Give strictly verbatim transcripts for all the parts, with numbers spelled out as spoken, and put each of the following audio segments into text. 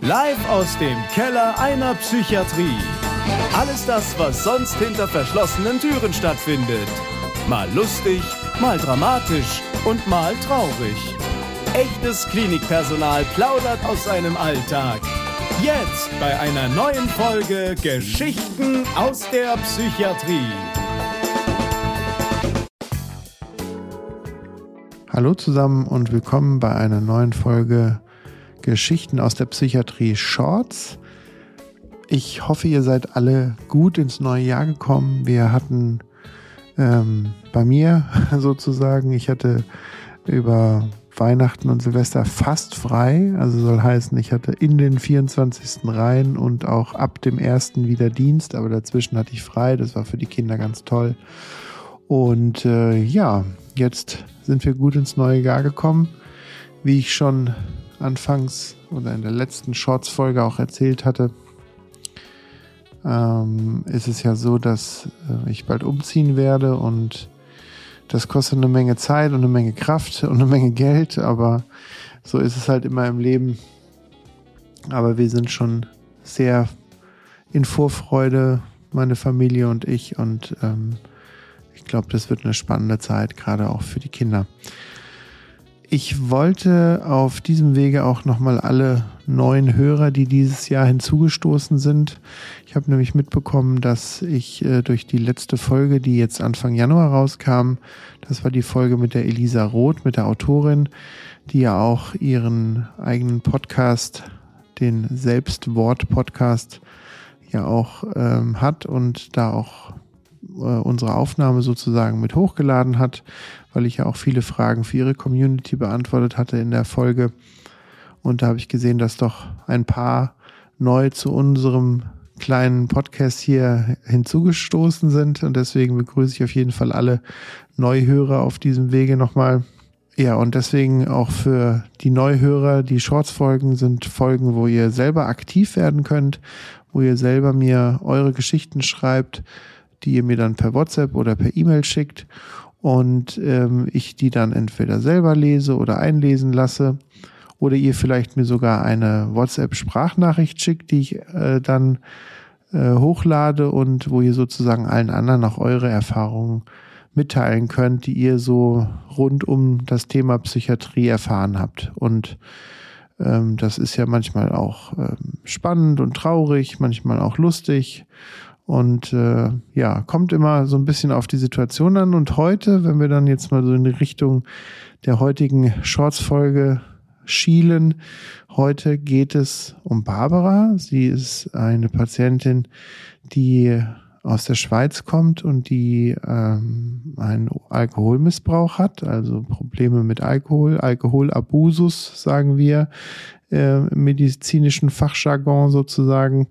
Live aus dem Keller einer Psychiatrie. Alles das, was sonst hinter verschlossenen Türen stattfindet. Mal lustig, mal dramatisch und mal traurig. Echtes Klinikpersonal plaudert aus seinem Alltag. Jetzt bei einer neuen Folge Geschichten aus der Psychiatrie. Hallo zusammen und willkommen bei einer neuen Folge Geschichten aus der Psychiatrie Shorts. Ich hoffe, ihr seid alle gut ins neue Jahr gekommen. Wir hatten ähm, bei mir sozusagen, ich hatte über Weihnachten und Silvester fast frei. Also soll heißen, ich hatte in den vierundzwanzigsten rein und auch ab dem ersten wieder Dienst, aber dazwischen hatte ich frei. Das war für die Kinder ganz toll. Und äh, ja, jetzt sind wir gut ins neue Jahr gekommen. Wie ich schon anfangs oder in der letzten Shorts-Folge auch erzählt hatte, ähm, ist es ja so, dass äh, ich bald umziehen werde und das kostet eine Menge Zeit und eine Menge Kraft und eine Menge Geld, aber so ist es halt immer im Leben. Aber wir sind schon sehr in Vorfreude, meine Familie und ich, und ähm, ich glaube, das wird eine spannende Zeit, gerade auch für die Kinder. Ich wollte auf diesem Wege auch nochmal alle neuen Hörer, die dieses Jahr hinzugestoßen sind. Ich habe nämlich mitbekommen, dass ich äh, durch die letzte Folge, die jetzt Anfang Januar rauskam, das war die Folge mit der Elisa Roth, mit der Autorin, die ja auch ihren eigenen Podcast, den Selbstwort-Podcast, ja auch ähm, hat und da auch unsere Aufnahme sozusagen mit hochgeladen hat, weil ich ja auch viele Fragen für ihre Community beantwortet hatte in der Folge. Und da habe ich gesehen, dass doch ein paar neu zu unserem kleinen Podcast hier hinzugestoßen sind. Und deswegen begrüße ich auf jeden Fall alle Neuhörer auf diesem Wege nochmal. Ja, und deswegen auch für die Neuhörer, die Shorts-Folgen sind Folgen, wo ihr selber aktiv werden könnt, wo ihr selber mir eure Geschichten schreibt, die ihr mir dann per WhatsApp oder per E-Mail schickt und ähm, ich die dann entweder selber lese oder einlesen lasse oder ihr vielleicht mir sogar eine WhatsApp-Sprachnachricht schickt, die ich äh, dann äh, hochlade und wo ihr sozusagen allen anderen auch eure Erfahrungen mitteilen könnt, die ihr so rund um das Thema Psychiatrie erfahren habt. Und ähm, das ist ja manchmal auch ähm, spannend und traurig, manchmal auch lustig. Und äh, ja, kommt immer so ein bisschen auf die Situation an. Und heute, wenn wir dann jetzt mal so in die Richtung der heutigen Shorts-Folge schielen, heute geht es um Barbara. Sie ist eine Patientin, die aus der Schweiz kommt und die ähm, einen Alkoholmissbrauch hat, also Probleme mit Alkohol, Alkoholabusus, sagen wir, äh, im medizinischen Fachjargon sozusagen.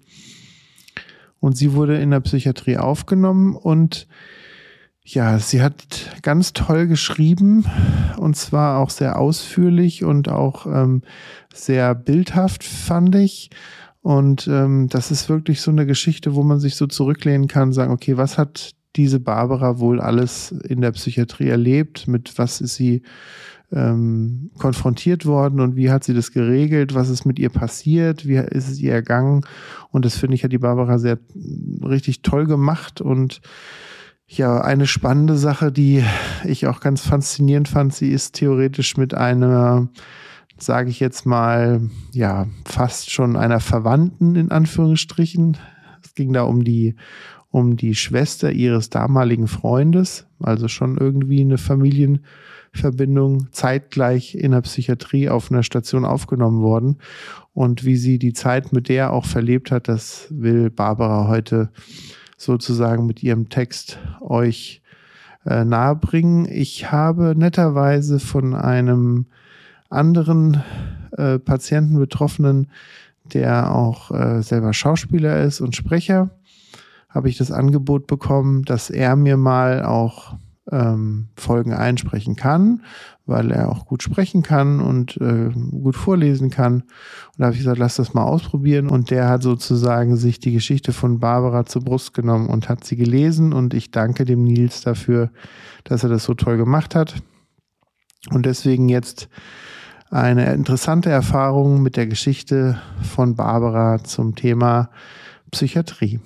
Und sie wurde in der Psychiatrie aufgenommen und ja, sie hat ganz toll geschrieben und zwar auch sehr ausführlich und auch ähm, sehr bildhaft, fand ich. Und ähm, das ist wirklich so eine Geschichte, wo man sich so zurücklehnen kann und sagen, okay, was hat diese Barbara wohl alles in der Psychiatrie erlebt? Mit was ist sie ähm, konfrontiert worden und wie hat sie das geregelt? Was ist mit ihr passiert? Wie ist es ihr ergangen? Und das finde ich, hat die Barbara sehr richtig toll gemacht. Und ja, eine spannende Sache, die ich auch ganz faszinierend fand, sie ist theoretisch mit einer, sage ich jetzt mal, ja, fast schon einer Verwandten in Anführungsstrichen. Es ging da um die, um die Schwester ihres damaligen Freundes, also schon irgendwie eine Familienverbindung, zeitgleich in der Psychiatrie auf einer Station aufgenommen worden. Und wie sie die Zeit mit der auch verlebt hat, das will Barbara heute sozusagen mit ihrem Text euch äh, nahebringen. Ich habe netterweise von einem anderen äh, Patienten Betroffenen, der auch äh, selber Schauspieler ist und Sprecher, habe ich das Angebot bekommen, dass er mir mal auch ähm, Folgen einsprechen kann, weil er auch gut sprechen kann und äh, gut vorlesen kann. Und da habe ich gesagt, lass das mal ausprobieren. Und der hat sozusagen sich die Geschichte von Barbara zur Brust genommen und hat sie gelesen. Und ich danke dem Nils dafür, dass er das so toll gemacht hat. Und deswegen jetzt eine interessante Erfahrung mit der Geschichte von Barbara zum Thema Psychiatrie.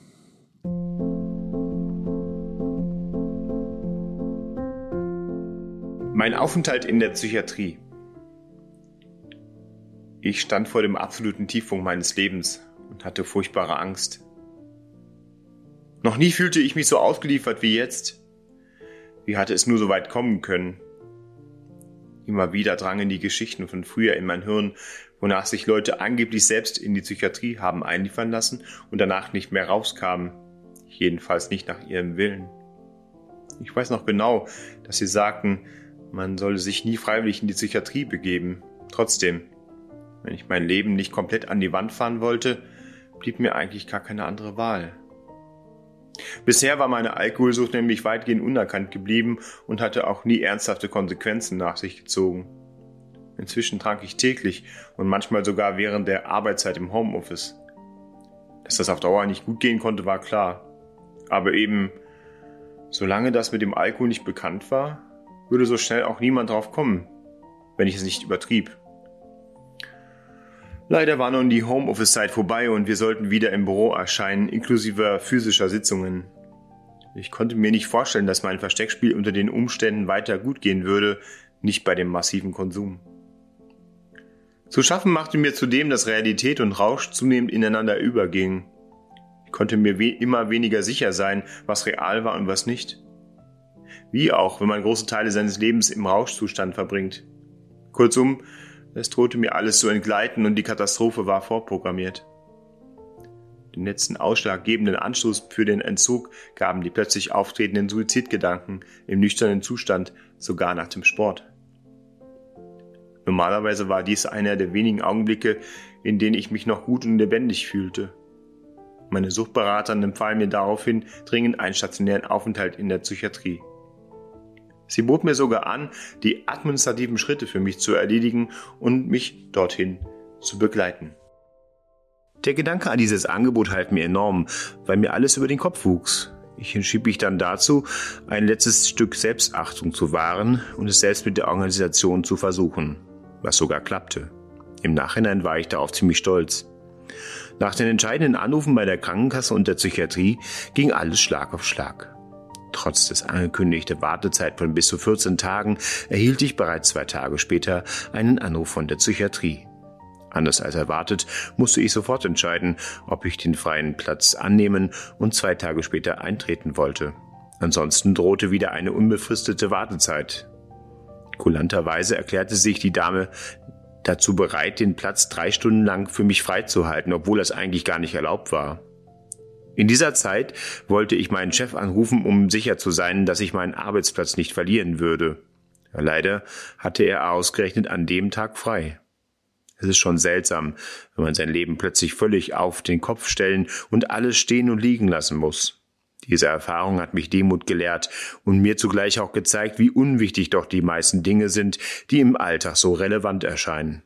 Mein Aufenthalt in der Psychiatrie. Ich stand vor dem absoluten Tiefpunkt meines Lebens und hatte furchtbare Angst. Noch nie fühlte ich mich so ausgeliefert wie jetzt. Wie hatte es nur so weit kommen können? Immer wieder drangen die Geschichten von früher in mein Hirn, wonach sich Leute angeblich selbst in die Psychiatrie haben einliefern lassen und danach nicht mehr rauskamen. Jedenfalls nicht nach ihrem Willen. Ich weiß noch genau, dass sie sagten, man solle sich nie freiwillig in die Psychiatrie begeben. Trotzdem, wenn ich mein Leben nicht komplett an die Wand fahren wollte, blieb mir eigentlich gar keine andere Wahl. Bisher war meine Alkoholsucht nämlich weitgehend unerkannt geblieben und hatte auch nie ernsthafte Konsequenzen nach sich gezogen. Inzwischen trank ich täglich und manchmal sogar während der Arbeitszeit im Homeoffice. Dass das auf Dauer nicht gut gehen konnte, war klar. Aber eben, solange das mit dem Alkohol nicht bekannt war, würde so schnell auch niemand drauf kommen, wenn ich es nicht übertrieb. Leider war nun die Homeoffice-Zeit vorbei und wir sollten wieder im Büro erscheinen, inklusive physischer Sitzungen. Ich konnte mir nicht vorstellen, dass mein Versteckspiel unter den Umständen weiter gut gehen würde, nicht bei dem massiven Konsum. Zu schaffen machte mir zudem, dass Realität und Rausch zunehmend ineinander übergingen. Ich konnte mir we- immer weniger sicher sein, was real war und was nicht. Wie auch, wenn man große Teile seines Lebens im Rauschzustand verbringt. Kurzum, es drohte mir alles zu entgleiten und die Katastrophe war vorprogrammiert. Den letzten ausschlaggebenden Anstoß für den Entzug gaben die plötzlich auftretenden Suizidgedanken im nüchternen Zustand, sogar nach dem Sport. Normalerweise war dies einer der wenigen Augenblicke, in denen ich mich noch gut und lebendig fühlte. Meine Suchtberaterin empfahl mir daraufhin dringend einen stationären Aufenthalt in der Psychiatrie. Sie bot mir sogar an, die administrativen Schritte für mich zu erledigen und mich dorthin zu begleiten. Der Gedanke an dieses Angebot half mir enorm, weil mir alles über den Kopf wuchs. Ich entschied mich dann dazu, ein letztes Stück Selbstachtung zu wahren und es selbst mit der Organisation zu versuchen, was sogar klappte. Im Nachhinein war ich darauf ziemlich stolz. Nach den entscheidenden Anrufen bei der Krankenkasse und der Psychiatrie ging alles Schlag auf Schlag. Trotz des angekündigten Wartezeit von bis zu vierzehn Tagen erhielt ich bereits zwei Tage später einen Anruf von der Psychiatrie. Anders als erwartet, musste ich sofort entscheiden, ob ich den freien Platz annehmen und zwei Tage später eintreten wollte. Ansonsten drohte wieder eine unbefristete Wartezeit. Kulanterweise erklärte sich die Dame dazu bereit, den Platz drei Stunden lang für mich freizuhalten, obwohl das eigentlich gar nicht erlaubt war. In dieser Zeit wollte ich meinen Chef anrufen, um sicher zu sein, dass ich meinen Arbeitsplatz nicht verlieren würde. Leider hatte er ausgerechnet an dem Tag frei. Es ist schon seltsam, wenn man sein Leben plötzlich völlig auf den Kopf stellen und alles stehen und liegen lassen muss. Diese Erfahrung hat mich Demut gelehrt und mir zugleich auch gezeigt, wie unwichtig doch die meisten Dinge sind, die im Alltag so relevant erscheinen.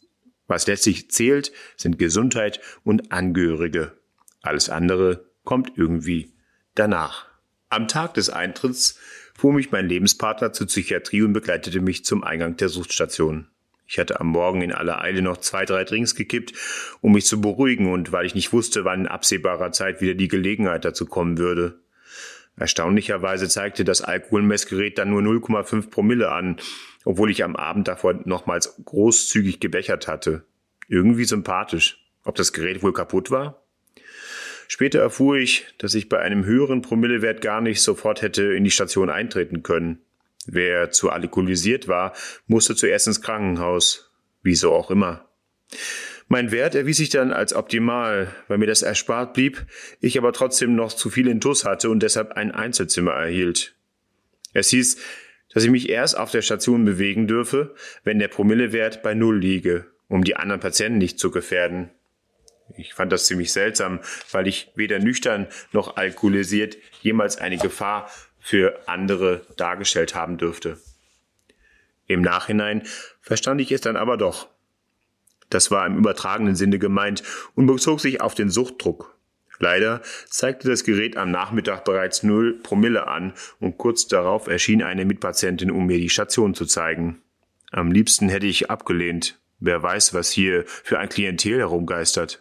Was letztlich zählt, sind Gesundheit und Angehörige. Alles andere kommt irgendwie danach. Am Tag des Eintritts fuhr mich mein Lebenspartner zur Psychiatrie und begleitete mich zum Eingang der Suchtstation. Ich hatte am Morgen in aller Eile noch zwei, drei Drinks gekippt, um mich zu beruhigen und weil ich nicht wusste, wann in absehbarer Zeit wieder die Gelegenheit dazu kommen würde. Erstaunlicherweise zeigte das Alkoholmessgerät dann nur null Komma fünf Promille an, obwohl ich am Abend davor nochmals großzügig gebechert hatte. Irgendwie sympathisch. Ob das Gerät wohl kaputt war? Später erfuhr ich, dass ich bei einem höheren Promillewert gar nicht sofort hätte in die Station eintreten können. Wer zu alkoholisiert war, musste zuerst ins Krankenhaus. Wieso auch immer. Mein Wert erwies sich dann als optimal, weil mir das erspart blieb, ich aber trotzdem noch zu viel Intus hatte und deshalb ein Einzelzimmer erhielt. Es hieß, dass ich mich erst auf der Station bewegen dürfe, wenn der Promillewert bei Null liege, um die anderen Patienten nicht zu gefährden. Ich fand das ziemlich seltsam, weil ich weder nüchtern noch alkoholisiert jemals eine Gefahr für andere dargestellt haben dürfte. Im Nachhinein verstand ich es dann aber doch. Das war im übertragenen Sinne gemeint und bezog sich auf den Suchtdruck. Leider zeigte das Gerät am Nachmittag bereits null Promille an und kurz darauf erschien eine Mitpatientin, um mir die Station zu zeigen. Am liebsten hätte ich abgelehnt. Wer weiß, was hier für ein Klientel herumgeistert.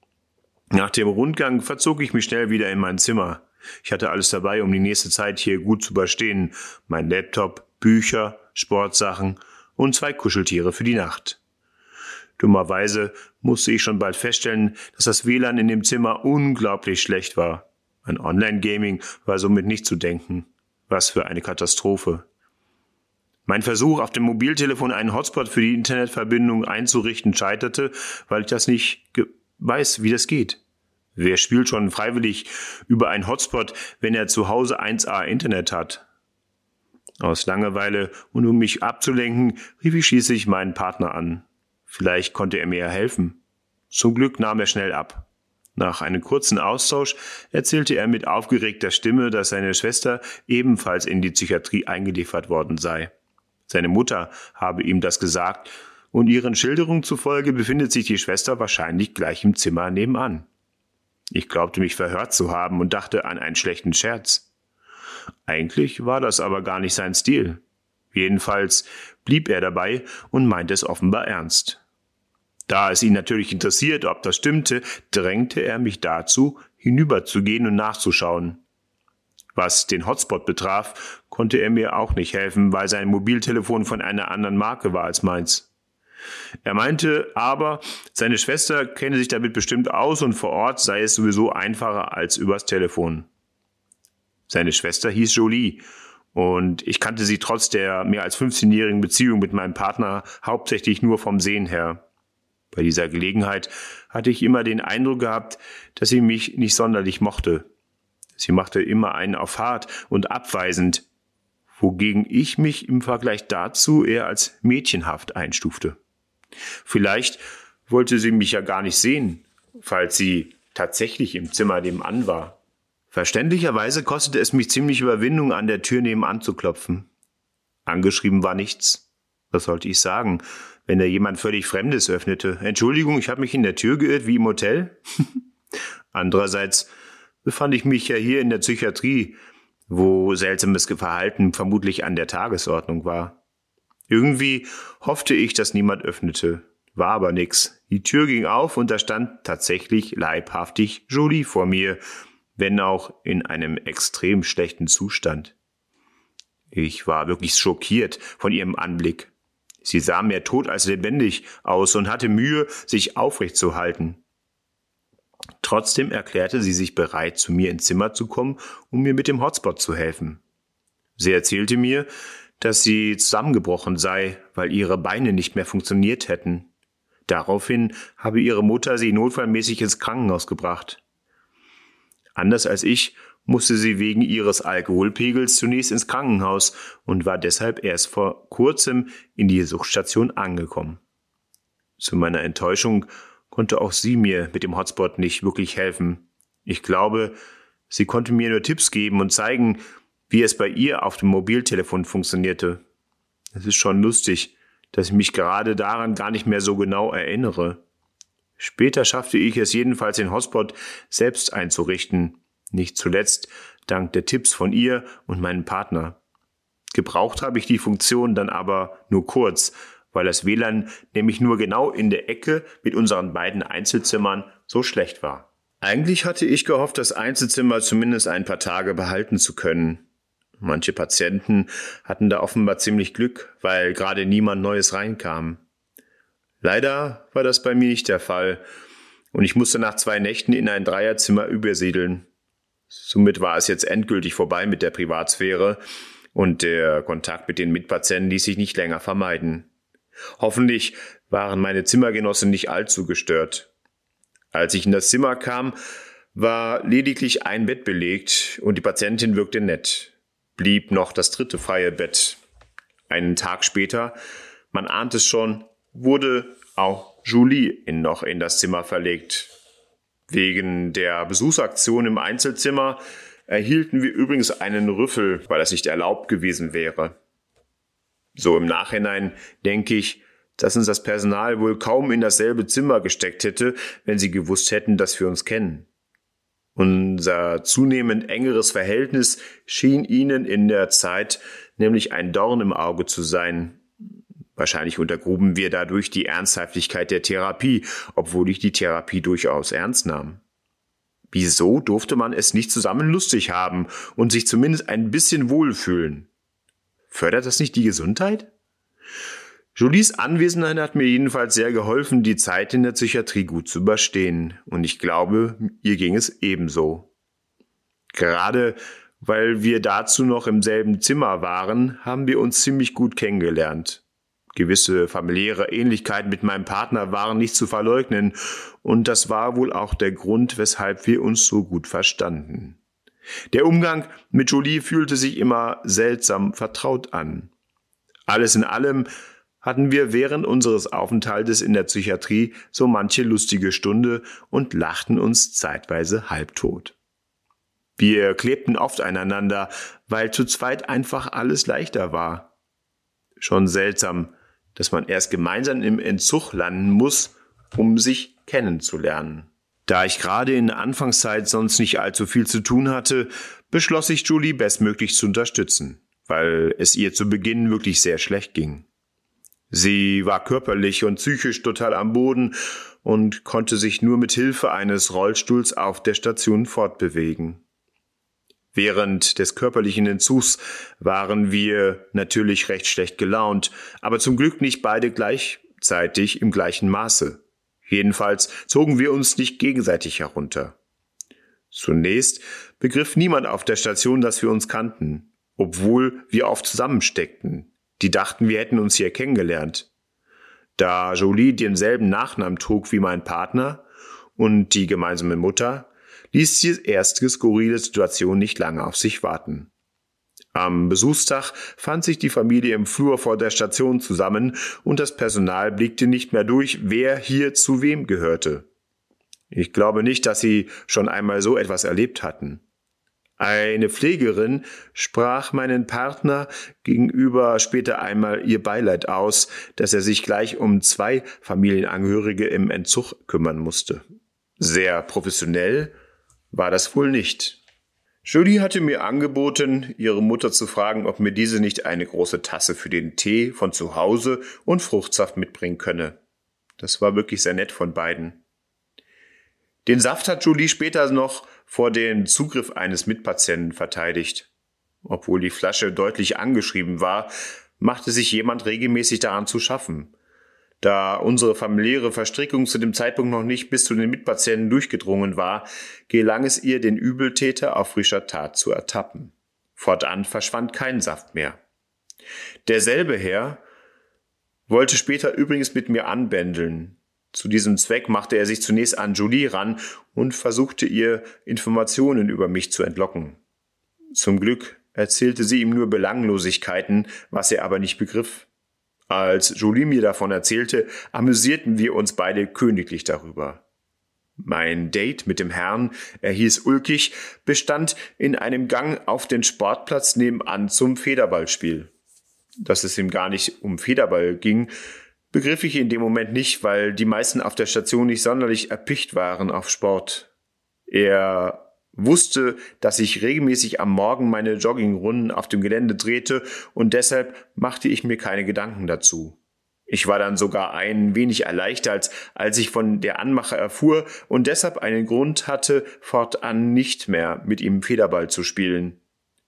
Nach dem Rundgang verzog ich mich schnell wieder in mein Zimmer. Ich hatte alles dabei, um die nächste Zeit hier gut zu überstehen. Mein Laptop, Bücher, Sportsachen und zwei Kuscheltiere für die Nacht. Dummerweise musste ich schon bald feststellen, dass das W L A N in dem Zimmer unglaublich schlecht war. An Online-Gaming war somit nicht zu denken. Was für eine Katastrophe. Mein Versuch, auf dem Mobiltelefon einen Hotspot für die Internetverbindung einzurichten, scheiterte, weil ich das nicht ge- weiß, wie das geht. Wer spielt schon freiwillig über einen Hotspot, wenn er zu Hause eins A Internet hat? Aus Langeweile und um mich abzulenken, rief ich schließlich meinen Partner an. Vielleicht konnte er mir helfen. Zum Glück nahm er schnell ab. Nach einem kurzen Austausch erzählte er mit aufgeregter Stimme, dass seine Schwester ebenfalls in die Psychiatrie eingeliefert worden sei. Seine Mutter habe ihm das gesagt und ihren Schilderungen zufolge befindet sich die Schwester wahrscheinlich gleich im Zimmer nebenan. Ich glaubte mich verhört zu haben und dachte an einen schlechten Scherz. Eigentlich war das aber gar nicht sein Stil. Jedenfalls blieb er dabei und meinte es offenbar ernst. Da es ihn natürlich interessiert, ob das stimmte, drängte er mich dazu, hinüberzugehen und nachzuschauen. Was den Hotspot betraf, konnte er mir auch nicht helfen, weil sein Mobiltelefon von einer anderen Marke war als meins. Er meinte aber, seine Schwester kenne sich damit bestimmt aus und vor Ort sei es sowieso einfacher als übers Telefon. Seine Schwester hieß Jolie und ich kannte sie trotz der mehr als fünfzehnjährigen Beziehung mit meinem Partner hauptsächlich nur vom Sehen her. Bei dieser Gelegenheit hatte ich immer den Eindruck gehabt, dass sie mich nicht sonderlich mochte. Sie machte immer einen auf hart und abweisend, wogegen ich mich im Vergleich dazu eher als mädchenhaft einstufte. Vielleicht wollte sie mich ja gar nicht sehen, falls sie tatsächlich im Zimmer nebenan war. Verständlicherweise kostete es mich ziemlich Überwindung, an der Tür nebenan zu klopfen. Angeschrieben war nichts. Was sollte ich sagen, wenn da jemand völlig Fremdes öffnete? Entschuldigung, ich habe mich in der Tür geirrt, wie im Hotel? Andererseits befand ich mich ja hier in der Psychiatrie, wo seltsames Verhalten vermutlich an der Tagesordnung war. Irgendwie hoffte ich, dass niemand öffnete. War aber nix. Die Tür ging auf und da stand tatsächlich leibhaftig Jolie vor mir, wenn auch in einem extrem schlechten Zustand. Ich war wirklich schockiert von ihrem Anblick. Sie sah mehr tot als lebendig aus und hatte Mühe, sich aufrecht zu halten. Trotzdem erklärte sie sich bereit, zu mir ins Zimmer zu kommen, um mir mit dem Hotspot zu helfen. Sie erzählte mir, dass sie zusammengebrochen sei, weil ihre Beine nicht mehr funktioniert hätten. Daraufhin habe ihre Mutter sie notfallmäßig ins Krankenhaus gebracht. Anders als ich musste sie wegen ihres Alkoholpegels zunächst ins Krankenhaus und war deshalb erst vor kurzem in die Suchtstation angekommen. Zu meiner Enttäuschung konnte auch sie mir mit dem Hotspot nicht wirklich helfen. Ich glaube, sie konnte mir nur Tipps geben und zeigen, wie es bei ihr auf dem Mobiltelefon funktionierte. Es ist schon lustig, dass ich mich gerade daran gar nicht mehr so genau erinnere. Später schaffte ich es jedenfalls, den Hotspot selbst einzurichten. Nicht zuletzt dank der Tipps von ihr und meinem Partner. Gebraucht habe ich die Funktion dann aber nur kurz, weil das W L A N nämlich nur genau in der Ecke mit unseren beiden Einzelzimmern so schlecht war. Eigentlich hatte ich gehofft, das Einzelzimmer zumindest ein paar Tage behalten zu können. Manche Patienten hatten da offenbar ziemlich Glück, weil gerade niemand Neues reinkam. Leider war das bei mir nicht der Fall und ich musste nach zwei Nächten in ein Dreierzimmer übersiedeln. Somit war es jetzt endgültig vorbei mit der Privatsphäre und der Kontakt mit den Mitpatienten ließ sich nicht länger vermeiden. Hoffentlich waren meine Zimmergenossen nicht allzu gestört. Als ich in das Zimmer kam, war lediglich ein Bett belegt und die Patientin wirkte nett. Blieb noch das dritte freie Bett. Einen Tag später, man ahnt es schon, wurde auch Jolie in noch in das Zimmer verlegt. Wegen der Besuchsaktion im Einzelzimmer erhielten wir übrigens einen Rüffel, weil das nicht erlaubt gewesen wäre. So im Nachhinein denke ich, dass uns das Personal wohl kaum in dasselbe Zimmer gesteckt hätte, wenn sie gewusst hätten, dass wir uns kennen. Unser zunehmend engeres Verhältnis schien ihnen in der Zeit nämlich ein Dorn im Auge zu sein, Wahrscheinlich untergruben wir dadurch die Ernsthaftigkeit der Therapie, obwohl ich die Therapie durchaus ernst nahm. Wieso durfte man es nicht zusammen lustig haben und sich zumindest ein bisschen wohlfühlen? Fördert das nicht die Gesundheit? Jolies Anwesenheit hat mir jedenfalls sehr geholfen, die Zeit in der Psychiatrie gut zu überstehen. Und ich glaube, ihr ging es ebenso. Gerade weil wir dazu noch im selben Zimmer waren, haben wir uns ziemlich gut kennengelernt. Gewisse familiäre Ähnlichkeiten mit meinem Partner waren nicht zu verleugnen, und das war wohl auch der Grund, weshalb wir uns so gut verstanden. Der Umgang mit Jolie fühlte sich immer seltsam vertraut an. Alles in allem hatten wir während unseres Aufenthaltes in der Psychiatrie so manche lustige Stunde und lachten uns zeitweise halbtot. Wir klebten oft aneinander, weil zu zweit einfach alles leichter war. Schon seltsam, dass man erst gemeinsam im Entzug landen muss, um sich kennenzulernen. Da ich gerade in der Anfangszeit sonst nicht allzu viel zu tun hatte, beschloss ich, Jolie bestmöglich zu unterstützen, weil es ihr zu Beginn wirklich sehr schlecht ging. Sie war körperlich und psychisch total am Boden und konnte sich nur mit Hilfe eines Rollstuhls auf der Station fortbewegen. Während des körperlichen Entzugs waren wir natürlich recht schlecht gelaunt, aber zum Glück nicht beide gleichzeitig im gleichen Maße. Jedenfalls zogen wir uns nicht gegenseitig herunter. Zunächst begriff niemand auf der Station, dass wir uns kannten, obwohl wir oft zusammensteckten. Die dachten, wir hätten uns hier kennengelernt. Da Jolie denselben Nachnamen trug wie mein Partner und die gemeinsame Mutter, ließ die erste skurrile Situation nicht lange auf sich warten. Am Besuchstag fand sich die Familie im Flur vor der Station zusammen und das Personal blickte nicht mehr durch, wer hier zu wem gehörte. Ich glaube nicht, dass sie schon einmal so etwas erlebt hatten. Eine Pflegerin sprach meinen Partner gegenüber später einmal ihr Beileid aus, dass er sich gleich um zwei Familienangehörige im Entzug kümmern musste. Sehr professionell war das wohl nicht. Jolie hatte mir angeboten, ihre Mutter zu fragen, ob mir diese nicht eine große Tasse für den Tee von zu Hause und Fruchtsaft mitbringen könne. Das war wirklich sehr nett von beiden. Den Saft hat Jolie später noch vor dem Zugriff eines Mitpatienten verteidigt. Obwohl die Flasche deutlich angeschrieben war, machte sich jemand regelmäßig daran zu schaffen. Da unsere familiäre Verstrickung zu dem Zeitpunkt noch nicht bis zu den Mitpatienten durchgedrungen war, gelang es ihr, den Übeltäter auf frischer Tat zu ertappen. Fortan verschwand kein Saft mehr. Derselbe Herr wollte später übrigens mit mir anbändeln. Zu diesem Zweck machte er sich zunächst an Jolie ran und versuchte ihr Informationen über mich zu entlocken. Zum Glück erzählte sie ihm nur Belanglosigkeiten, was er aber nicht begriff. Als Jolie mir davon erzählte, amüsierten wir uns beide königlich darüber. Mein Date mit dem Herrn, er hieß Ulkig, bestand in einem Gang auf den Sportplatz nebenan zum Federballspiel. Dass es ihm gar nicht um Federball ging, begriff ich in dem Moment nicht, weil die meisten auf der Station nicht sonderlich erpicht waren auf Sport. Er wusste, dass ich regelmäßig am Morgen meine Joggingrunden auf dem Gelände drehte und deshalb machte ich mir keine Gedanken dazu. Ich war dann sogar ein wenig erleichtert, als ich von der Anmache erfuhr und deshalb einen Grund hatte, fortan nicht mehr mit ihm Federball zu spielen.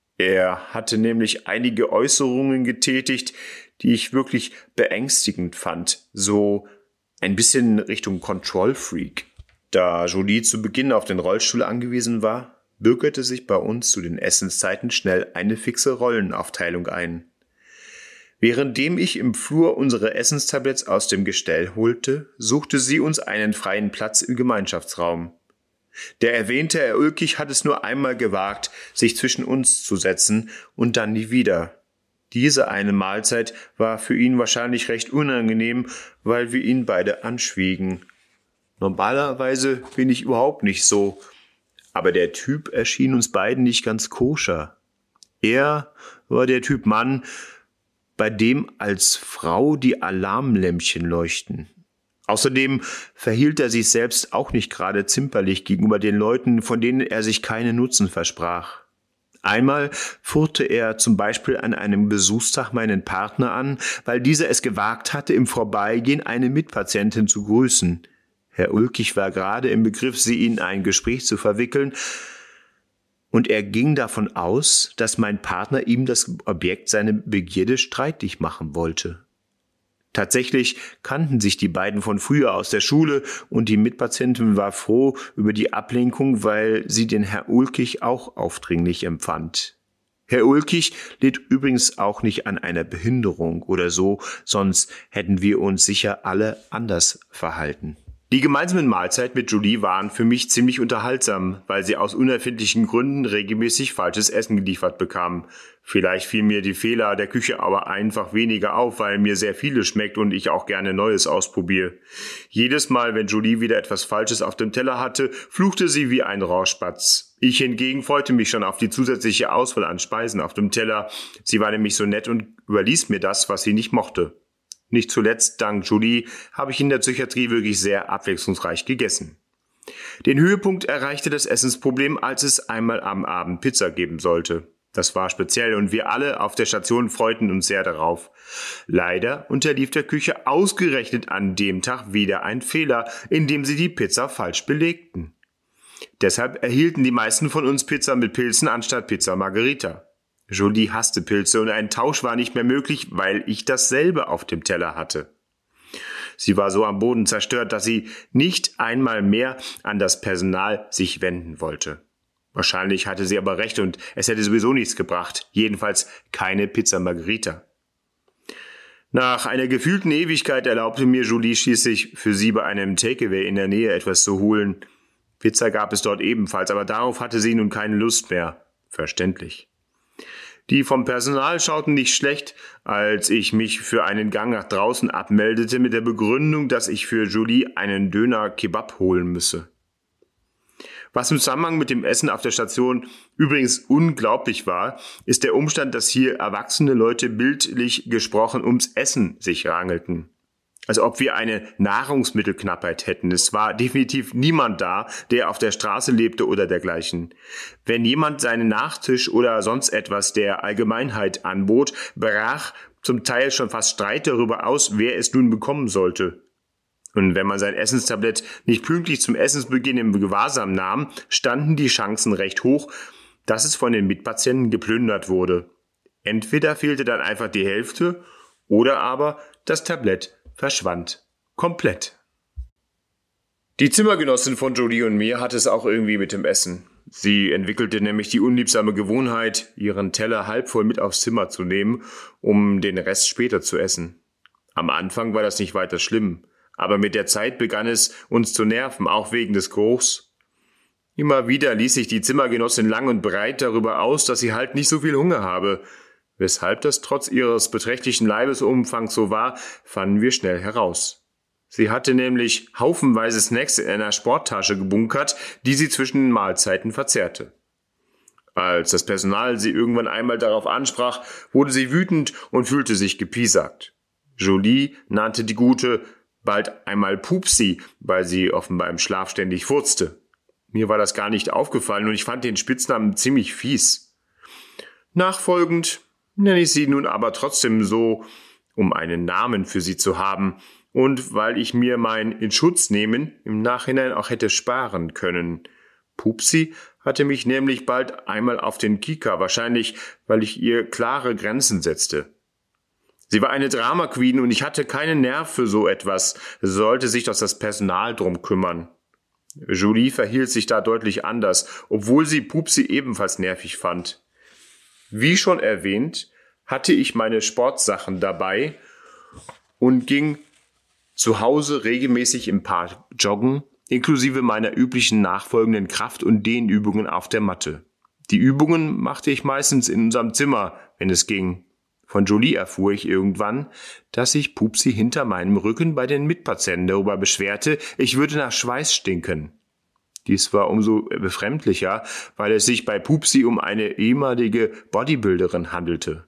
Er hatte nämlich einige Äußerungen getätigt, die ich wirklich beängstigend fand, so ein bisschen Richtung Control Freak. Da Jolie zu Beginn auf den Rollstuhl angewiesen war, bürgerte sich bei uns zu den Essenszeiten schnell eine fixe Rollenaufteilung ein. Währenddem ich im Flur unsere Essenstabletts aus dem Gestell holte, suchte sie uns einen freien Platz im Gemeinschaftsraum. Der erwähnte Herr Ulkig hat es nur einmal gewagt, sich zwischen uns zu setzen und dann nie wieder. Diese eine Mahlzeit war für ihn wahrscheinlich recht unangenehm, weil wir ihn beide anschwiegen. Normalerweise bin ich überhaupt nicht so, aber der Typ erschien uns beiden nicht ganz koscher. Er war der Typ Mann, bei dem als Frau die Alarmlämpchen leuchten. Außerdem verhielt er sich selbst auch nicht gerade zimperlich gegenüber den Leuten, von denen er sich keinen Nutzen versprach. Einmal furchte er zum Beispiel an einem Besuchstag meinen Partner an, weil dieser es gewagt hatte, im Vorbeigehen eine Mitpatientin zu grüßen. Herr Ulkig war gerade im Begriff, sie in ein Gespräch zu verwickeln, und er ging davon aus, dass mein Partner ihm das Objekt seiner Begierde streitig machen wollte. Tatsächlich kannten sich die beiden von früher aus der Schule und die Mitpatientin war froh über die Ablenkung, weil sie den Herr Ulkig auch aufdringlich empfand. Herr Ulkig litt übrigens auch nicht an einer Behinderung oder so, sonst hätten wir uns sicher alle anders verhalten. Die gemeinsamen Mahlzeiten mit Julie waren für mich ziemlich unterhaltsam, weil sie aus unerfindlichen Gründen regelmäßig falsches Essen geliefert bekam. Vielleicht fielen mir die Fehler der Küche aber einfach weniger auf, weil mir sehr vieles schmeckt und ich auch gerne Neues ausprobiere. Jedes Mal, wenn Julie wieder etwas Falsches auf dem Teller hatte, fluchte sie wie ein Rohrspatz. Ich hingegen freute mich schon auf die zusätzliche Auswahl an Speisen auf dem Teller. Sie war nämlich so nett und überließ mir das, was sie nicht mochte. Nicht zuletzt dank Julie habe ich in der Psychiatrie wirklich sehr abwechslungsreich gegessen. Den Höhepunkt erreichte das Essensproblem, als es einmal am Abend Pizza geben sollte. Das war speziell und wir alle auf der Station freuten uns sehr darauf. Leider unterlief der Küche ausgerechnet an dem Tag wieder ein Fehler, indem sie die Pizza falsch belegten. Deshalb erhielten die meisten von uns Pizza mit Pilzen anstatt Pizza Margherita. Julie hasste Pilze und ein Tausch war nicht mehr möglich, weil ich dasselbe auf dem Teller hatte. Sie war so am Boden zerstört, dass sie nicht einmal mehr an das Personal sich wenden wollte. Wahrscheinlich hatte sie aber recht und es hätte sowieso nichts gebracht, jedenfalls keine Pizza Margherita. Nach einer gefühlten Ewigkeit erlaubte mir Julie schließlich, für sie bei einem Takeaway in der Nähe etwas zu holen. Pizza gab es dort ebenfalls, aber darauf hatte sie nun keine Lust mehr. Verständlich. Die vom Personal schauten nicht schlecht, als ich mich für einen Gang nach draußen abmeldete mit der Begründung, dass ich für Julie einen Döner Kebab holen müsse. Was im Zusammenhang mit dem Essen auf der Station übrigens unglaublich war, ist der Umstand, dass hier erwachsene Leute bildlich gesprochen ums Essen sich rangelten. Als ob wir eine Nahrungsmittelknappheit hätten. Es war definitiv niemand da, der auf der Straße lebte oder dergleichen. Wenn jemand seinen Nachtisch oder sonst etwas der Allgemeinheit anbot, brach zum Teil schon fast Streit darüber aus, wer es nun bekommen sollte. Und wenn man sein Essenstablett nicht pünktlich zum Essensbeginn im Gewahrsam nahm, standen die Chancen recht hoch, dass es von den Mitpatienten geplündert wurde. Entweder fehlte dann einfach die Hälfte oder aber das Tablett verschwand komplett. Die Zimmergenossin von Julie und mir hatte es auch irgendwie mit dem Essen. Sie entwickelte nämlich die unliebsame Gewohnheit, ihren Teller halb voll mit aufs Zimmer zu nehmen, um den Rest später zu essen. Am Anfang war das nicht weiter schlimm, aber mit der Zeit begann es uns zu nerven, auch wegen des Geruchs. Immer wieder ließ sich die Zimmergenossin lang und breit darüber aus, dass sie halt nicht so viel Hunger habe. Weshalb das trotz ihres beträchtlichen Leibesumfangs so war, fanden wir schnell heraus. Sie hatte nämlich haufenweise Snacks in einer Sporttasche gebunkert, die sie zwischen den Mahlzeiten verzehrte. Als das Personal sie irgendwann einmal darauf ansprach, wurde sie wütend und fühlte sich gepiesackt. Julie nannte die Gute bald einmal Pupsi, weil sie offenbar im Schlaf ständig furzte. Mir war das gar nicht aufgefallen und ich fand den Spitznamen ziemlich fies. Nachfolgend nenne ich sie nun aber trotzdem so, um einen Namen für sie zu haben und weil ich mir mein In-Schutz-Nehmen im Nachhinein auch hätte sparen können. Pupsi hatte mich nämlich bald einmal auf den Kieker, wahrscheinlich, weil ich ihr klare Grenzen setzte. Sie war eine Drama-Queen und ich hatte keinen Nerv für so etwas, sollte sich doch das Personal drum kümmern. Julie verhielt sich da deutlich anders, obwohl sie Pupsi ebenfalls nervig fand. Wie schon erwähnt, hatte ich meine Sportsachen dabei und ging zu Hause regelmäßig im Park joggen, inklusive meiner üblichen nachfolgenden Kraft- und Dehnübungen auf der Matte. Die Übungen machte ich meistens in unserem Zimmer, wenn es ging. Von Julie erfuhr ich irgendwann, dass sich Pupsi hinter meinem Rücken bei den Mitpatienten darüber beschwerte, ich würde nach Schweiß stinken. Dies war umso befremdlicher, weil es sich bei Pupsi um eine ehemalige Bodybuilderin handelte.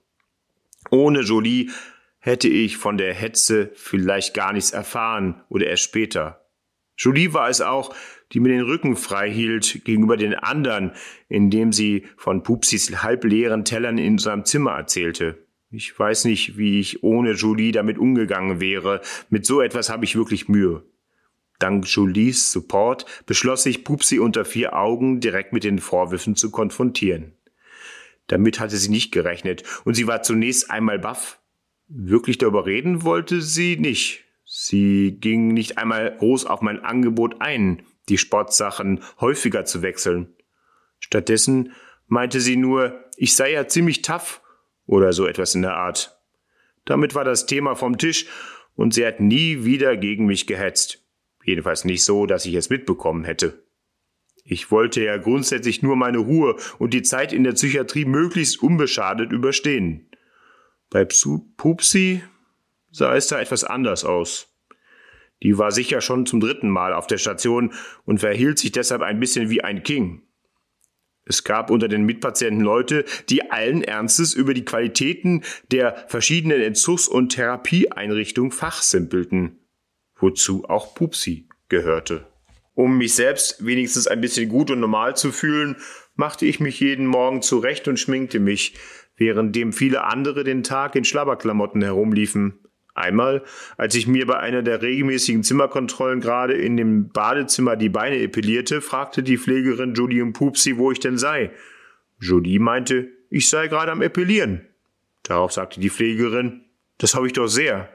Ohne Julie hätte ich von der Hetze vielleicht gar nichts erfahren oder erst später. Julie war es auch, die mir den Rücken frei hielt gegenüber den anderen, indem sie von Pupsis halbleeren Tellern in seinem Zimmer erzählte. Ich weiß nicht, wie ich ohne Julie damit umgegangen wäre. Mit so etwas habe ich wirklich Mühe. Dank Julies Support beschloss ich, Pupsi unter vier Augen direkt mit den Vorwürfen zu konfrontieren. Damit hatte sie nicht gerechnet und sie war zunächst einmal baff. Wirklich darüber reden wollte sie nicht. Sie ging nicht einmal groß auf mein Angebot ein, die Sportsachen häufiger zu wechseln. Stattdessen meinte sie nur, ich sei ja ziemlich tough oder so etwas in der Art. Damit war das Thema vom Tisch und sie hat nie wieder gegen mich gehetzt. Jedenfalls nicht so, dass ich es mitbekommen hätte. Ich wollte ja grundsätzlich nur meine Ruhe und die Zeit in der Psychiatrie möglichst unbeschadet überstehen. Bei Pupsi sah es da etwas anders aus. Die war sicher schon zum dritten Mal auf der Station und verhielt sich deshalb ein bisschen wie ein King. Es gab unter den Mitpatienten Leute, die allen Ernstes über die Qualitäten der verschiedenen Entzugs- und Therapieeinrichtungen fachsimpelten, wozu auch Pupsi gehörte. Um mich selbst wenigstens ein bisschen gut und normal zu fühlen, machte ich mich jeden Morgen zurecht und schminkte mich, währenddem viele andere den Tag in Schlabberklamotten herumliefen. Einmal, als ich mir bei einer der regelmäßigen Zimmerkontrollen gerade in dem Badezimmer die Beine epilierte, fragte die Pflegerin Julie und Pupsi, wo ich denn sei. Julie meinte, ich sei gerade am Epilieren. Darauf sagte die Pflegerin, das habe ich doch sehr.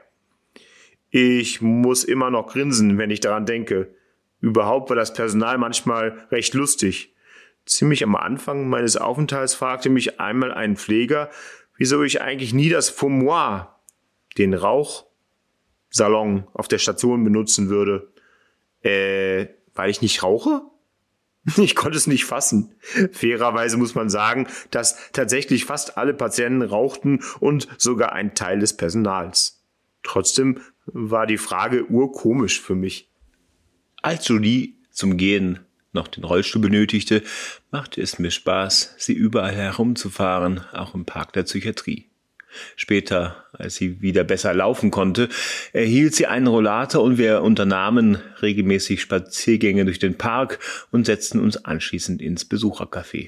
Ich muss immer noch grinsen, wenn ich daran denke. Überhaupt war das Personal manchmal recht lustig. Ziemlich am Anfang meines Aufenthalts fragte mich einmal ein Pfleger, wieso ich eigentlich nie das Fumoir, den Rauchsalon auf der Station benutzen würde. Äh, weil ich nicht rauche? Ich konnte es nicht fassen. Fairerweise muss man sagen, dass tatsächlich fast alle Patienten rauchten und sogar ein Teil des Personals. Trotzdem war die Frage urkomisch für mich. Als Julie zum Gehen noch den Rollstuhl benötigte, machte es mir Spaß, sie überall herumzufahren, auch im Park der Psychiatrie. Später, als sie wieder besser laufen konnte, erhielt sie einen Rollator und wir unternahmen regelmäßig Spaziergänge durch den Park und setzten uns anschließend ins Besuchercafé.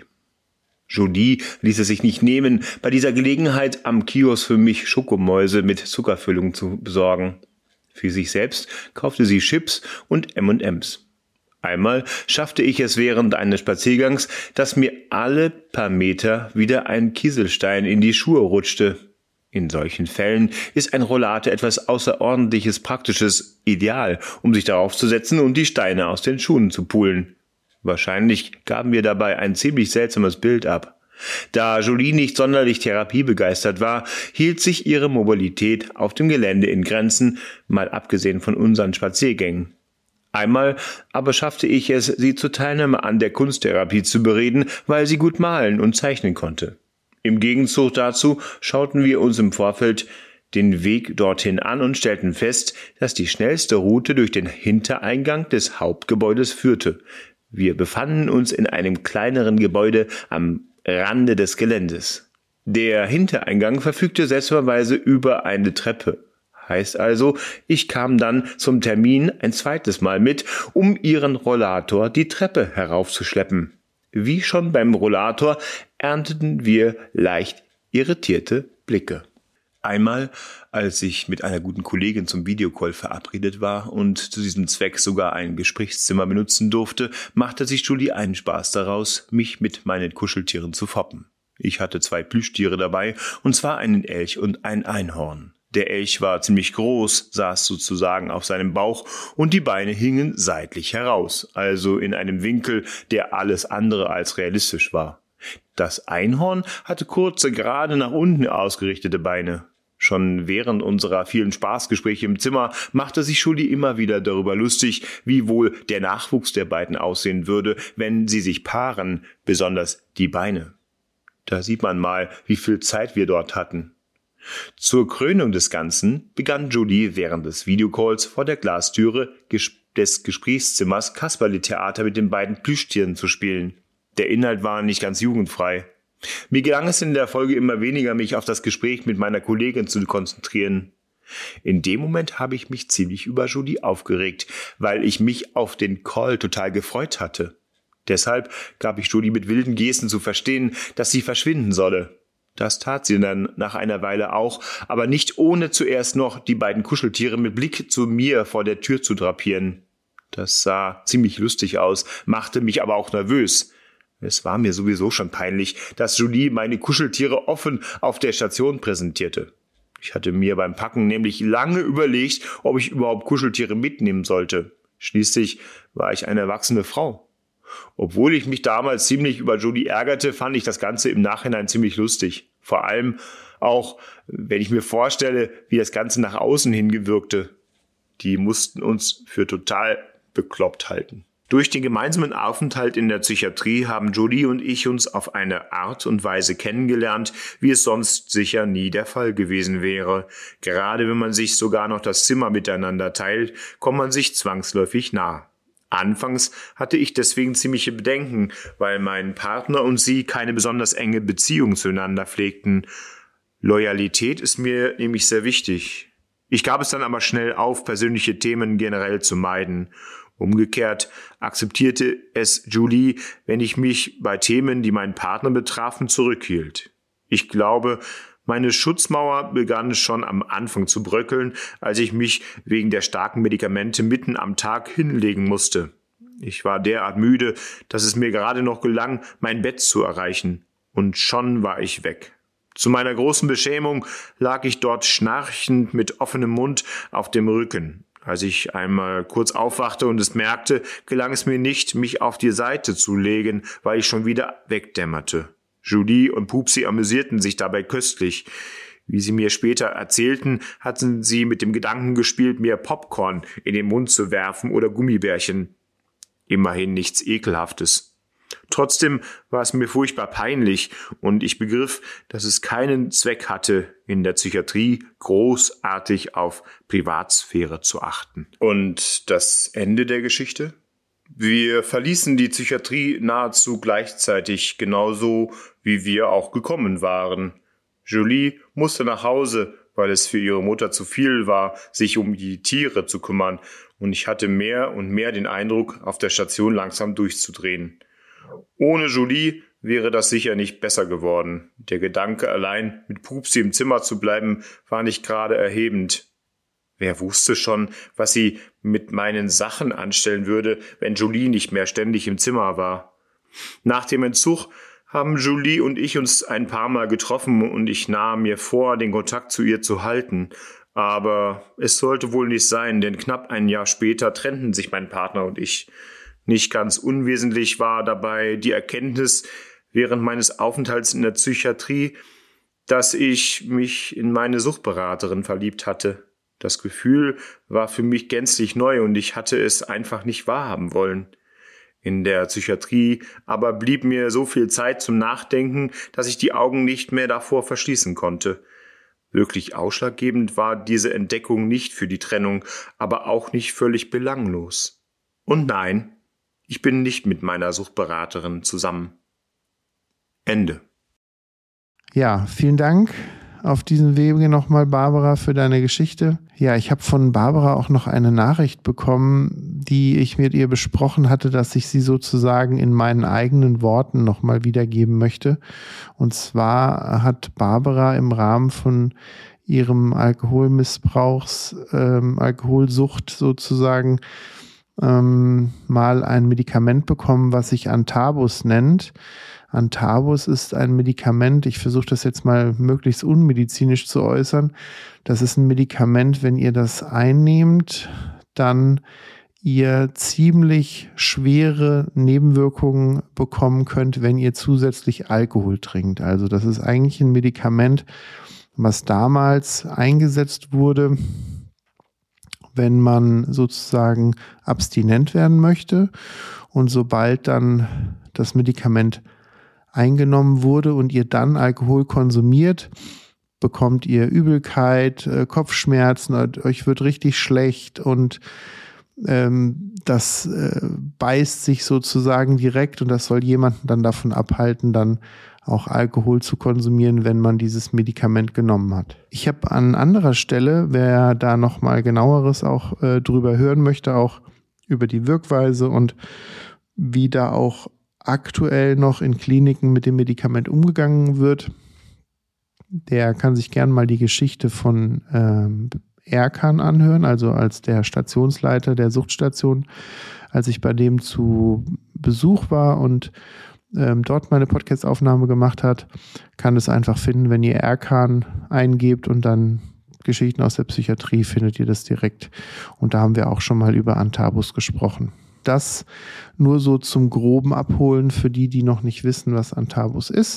Julie ließ es sich nicht nehmen, bei dieser Gelegenheit am Kiosk für mich Schokomäuse mit Zuckerfüllung zu besorgen. Für sich selbst kaufte sie Chips und M und M's. Einmal schaffte ich es während eines Spaziergangs, dass mir alle paar Meter wieder ein Kieselstein in die Schuhe rutschte. In solchen Fällen ist ein Rollator etwas außerordentliches Praktisches, ideal, um sich darauf zu setzen und die Steine aus den Schuhen zu pulen. Wahrscheinlich gaben wir dabei ein ziemlich seltsames Bild ab. Da Julie nicht sonderlich therapiebegeistert war, hielt sich ihre Mobilität auf dem Gelände in Grenzen, mal abgesehen von unseren Spaziergängen. Einmal aber schaffte ich es, sie zur Teilnahme an der Kunsttherapie zu bereden, weil sie gut malen und zeichnen konnte. Im Gegenzug dazu schauten wir uns im Vorfeld den Weg dorthin an und stellten fest, dass die schnellste Route durch den Hintereingang des Hauptgebäudes führte. Wir befanden uns in einem kleineren Gebäude am Rande des Geländes. Der Hintereingang verfügte seltsamerweise über eine Treppe. Heißt also, ich kam dann zum Termin ein zweites Mal mit, um ihren Rollator die Treppe heraufzuschleppen. Wie schon beim Rollator ernteten wir leicht irritierte Blicke. Einmal, als ich mit einer guten Kollegin zum Videocall verabredet war und zu diesem Zweck sogar ein Gesprächszimmer benutzen durfte, machte sich Julie einen Spaß daraus, mich mit meinen Kuscheltieren zu foppen. Ich hatte zwei Plüschtiere dabei, und zwar einen Elch und ein Einhorn. Der Elch war ziemlich groß, saß sozusagen auf seinem Bauch und die Beine hingen seitlich heraus, also in einem Winkel, der alles andere als realistisch war. Das Einhorn hatte kurze, gerade nach unten ausgerichtete Beine. Schon während unserer vielen Spaßgespräche im Zimmer machte sich Julie immer wieder darüber lustig, wie wohl der Nachwuchs der beiden aussehen würde, wenn sie sich paaren, besonders die Beine. Da sieht man mal, wie viel Zeit wir dort hatten. Zur Krönung des Ganzen begann Julie während des Videocalls vor der Glastüre des Gesprächszimmers Kasperle-Theater mit den beiden Plüschtieren zu spielen. Der Inhalt war nicht ganz jugendfrei. Mir gelang es in der Folge immer weniger, mich auf das Gespräch mit meiner Kollegin zu konzentrieren. In dem Moment habe ich mich ziemlich über Julie aufgeregt, weil ich mich auf den Call total gefreut hatte. Deshalb gab ich Julie mit wilden Gesten zu verstehen, dass sie verschwinden solle. Das tat sie dann nach einer Weile auch, aber nicht ohne zuerst noch die beiden Kuscheltiere mit Blick zu mir vor der Tür zu drapieren. Das sah ziemlich lustig aus, machte mich aber auch nervös. Es war mir sowieso schon peinlich, dass Julie meine Kuscheltiere offen auf der Station präsentierte. Ich hatte mir beim Packen nämlich lange überlegt, ob ich überhaupt Kuscheltiere mitnehmen sollte. Schließlich war ich eine erwachsene Frau. Obwohl ich mich damals ziemlich über Julie ärgerte, fand ich das Ganze im Nachhinein ziemlich lustig. Vor allem auch, wenn ich mir vorstelle, wie das Ganze nach außen hin gewirkte. Die mussten uns für total bekloppt halten. Durch den gemeinsamen Aufenthalt in der Psychiatrie haben Julie und ich uns auf eine Art und Weise kennengelernt, wie es sonst sicher nie der Fall gewesen wäre. Gerade wenn man sich sogar noch das Zimmer miteinander teilt, kommt man sich zwangsläufig nah. Anfangs hatte ich deswegen ziemliche Bedenken, weil mein Partner und sie keine besonders enge Beziehung zueinander pflegten. Loyalität ist mir nämlich sehr wichtig. Ich gab es dann aber schnell auf, persönliche Themen generell zu meiden. Umgekehrt akzeptierte es Julie, wenn ich mich bei Themen, die meinen Partner betrafen, zurückhielt. Ich glaube, meine Schutzmauer begann schon am Anfang zu bröckeln, als ich mich wegen der starken Medikamente mitten am Tag hinlegen musste. Ich war derart müde, dass es mir gerade noch gelang, mein Bett zu erreichen. Und schon war ich weg. Zu meiner großen Beschämung lag ich dort schnarchend mit offenem Mund auf dem Rücken. Als ich einmal kurz aufwachte und es merkte, gelang es mir nicht, mich auf die Seite zu legen, weil ich schon wieder wegdämmerte. Julie und Pupsi amüsierten sich dabei köstlich. Wie sie mir später erzählten, hatten sie mit dem Gedanken gespielt, mir Popcorn in den Mund zu werfen oder Gummibärchen. Immerhin nichts Ekelhaftes. Trotzdem war es mir furchtbar peinlich und ich begriff, dass es keinen Zweck hatte, in der Psychiatrie großartig auf Privatsphäre zu achten. Und das Ende der Geschichte? Wir verließen die Psychiatrie nahezu gleichzeitig, genauso wie wir auch gekommen waren. Julie musste nach Hause, weil es für ihre Mutter zu viel war, sich um die Tiere zu kümmern, und ich hatte mehr und mehr den Eindruck, auf der Station langsam durchzudrehen. Ohne Julie wäre das sicher nicht besser geworden. Der Gedanke, allein mit Pupsi im Zimmer zu bleiben, war nicht gerade erhebend. Wer wusste schon, was sie mit meinen Sachen anstellen würde, wenn Julie nicht mehr ständig im Zimmer war. Nach dem Entzug haben Julie und ich uns ein paar Mal getroffen und ich nahm mir vor, den Kontakt zu ihr zu halten. Aber es sollte wohl nicht sein, denn knapp ein Jahr später trennten sich mein Partner und ich. Nicht ganz unwesentlich war dabei die Erkenntnis während meines Aufenthalts in der Psychiatrie, dass ich mich in meine Suchtberaterin verliebt hatte. Das Gefühl war für mich gänzlich neu und ich hatte es einfach nicht wahrhaben wollen. In der Psychiatrie aber blieb mir so viel Zeit zum Nachdenken, dass ich die Augen nicht mehr davor verschließen konnte. Wirklich ausschlaggebend war diese Entdeckung nicht für die Trennung, aber auch nicht völlig belanglos. Und nein, ich bin nicht mit meiner Suchtberaterin zusammen. Ende. Ja, vielen Dank auf diesen Wege nochmal, Barbara, für deine Geschichte. Ja, ich habe von Barbara auch noch eine Nachricht bekommen, die ich mit ihr besprochen hatte, dass ich sie sozusagen in meinen eigenen Worten nochmal wiedergeben möchte. Und zwar hat Barbara im Rahmen von ihrem Alkoholmissbrauchs, ähm, Alkoholsucht sozusagen, ähm, mal ein Medikament bekommen, was sich Antabus nennt. Antabus ist ein Medikament, ich versuche das jetzt mal möglichst unmedizinisch zu äußern. Das ist ein Medikament, wenn ihr das einnehmt, dann ihr ziemlich schwere Nebenwirkungen bekommen könnt, wenn ihr zusätzlich Alkohol trinkt. Also das ist eigentlich ein Medikament, was damals eingesetzt wurde, wenn man sozusagen abstinent werden möchte. Und sobald dann das Medikament eingenommen wurde und ihr dann Alkohol konsumiert, bekommt ihr Übelkeit, äh, Kopfschmerzen, euch wird richtig schlecht und ähm, das äh, beißt sich sozusagen direkt und das soll jemanden dann davon abhalten, dann auch Alkohol zu konsumieren, wenn man dieses Medikament genommen hat. Ich habe an anderer Stelle, wer da nochmal genaueres auch äh, drüber hören möchte, auch über die Wirkweise und wie da auch aktuell noch in Kliniken mit dem Medikament umgegangen wird, der kann sich gern mal die Geschichte von ähm, Erkan anhören, also als der Stationsleiter der Suchtstation, als ich bei dem zu Besuch war und ähm, dort meine Podcast-Aufnahme gemacht hat, kann es einfach finden, wenn ihr Erkan eingebt und dann Geschichten aus der Psychiatrie, findet ihr das direkt. Und da haben wir auch schon mal über Antabus gesprochen. Das nur so zum groben Abholen für die, die noch nicht wissen, was Antabus ist.